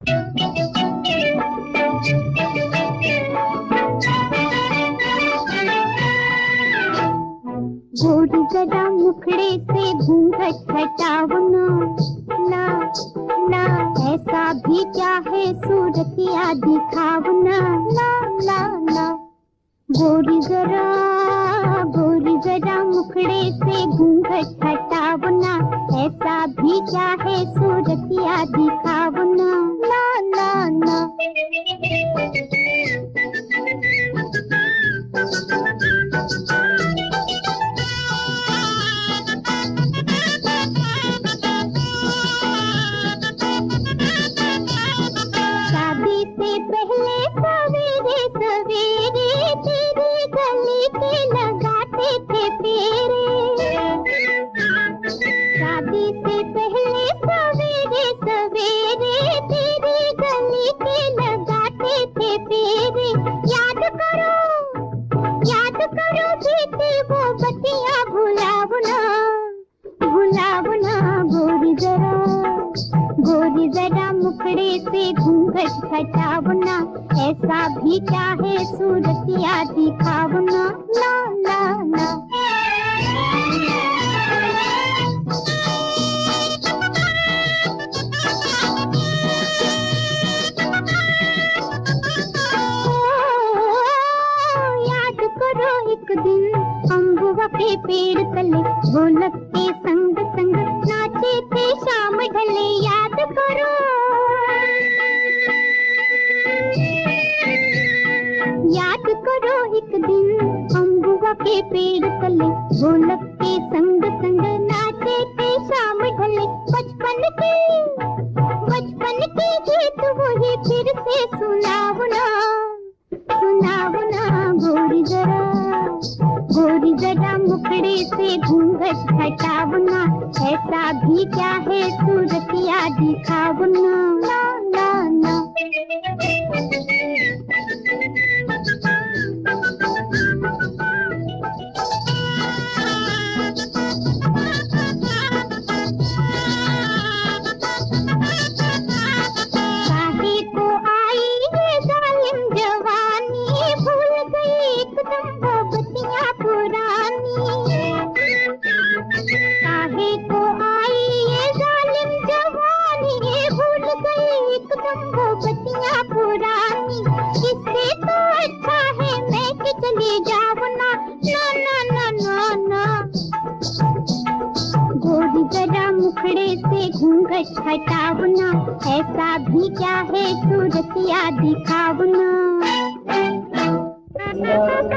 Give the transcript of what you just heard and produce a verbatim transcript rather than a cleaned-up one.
गोरी जरा मुखड़े से घूंघट हटाओ ना, ना ना ऐसा भी क्या है सूरतिया दिखाओ ना, ना ना ना। गोरी जरा गोरी जरा मुखड़े से घूंघट हटाओ ना, ऐसा भी क्या है सूरतिया दिखाओ ना, ना ना ना। पहले सवेरे सवेरे तेरी गली के लगाते थे फेरे, शादी से पहले सवेरे सवेरे तेरी गली के लगाते थे फेरे। याद करो याद करो बीती वो बतियां, भुलाओ ना भुलाओ ना। गोरी जरा गोरी जरा मुखड़े से घूंघट हटाओ ना, ऐसा भी क्या है सूरतिया दिखाओ ना, ना ना ना। याद करो एक दिन अम्बुआ के पेड़ तले ढोलक के संग संग नाचे थे शाम ढले। याद करो याद करो एक दिन अम्बुआ के पेड़ तले ढोलक के संग संग नाचे थे शाम ढले। बचपन की बचपन की गीत वही फिर से सुनाओ ना सुनाओ ना। गोरी जरा गोरी जरा मुखड़े से घूंघट हटाओ ना, ऐसा भी क्या है सूरतिया दिखाओ ना, ना ना ना। काहे को आई ये जालिम जवानी, भूल गई एकदम वो बतियां पुरानी। काहे को आई ये जालिम जवानी, भूल गई एकदम वो बतियां पुरानी। इससे तो अच्छा है मैं कि चली जाऊं ना, ना ना ना ना ना। गोरी जरा मुखड़े से घूंघट हटाओ ना, ऐसा भी क्या है सूरतिया दिखाओ ना।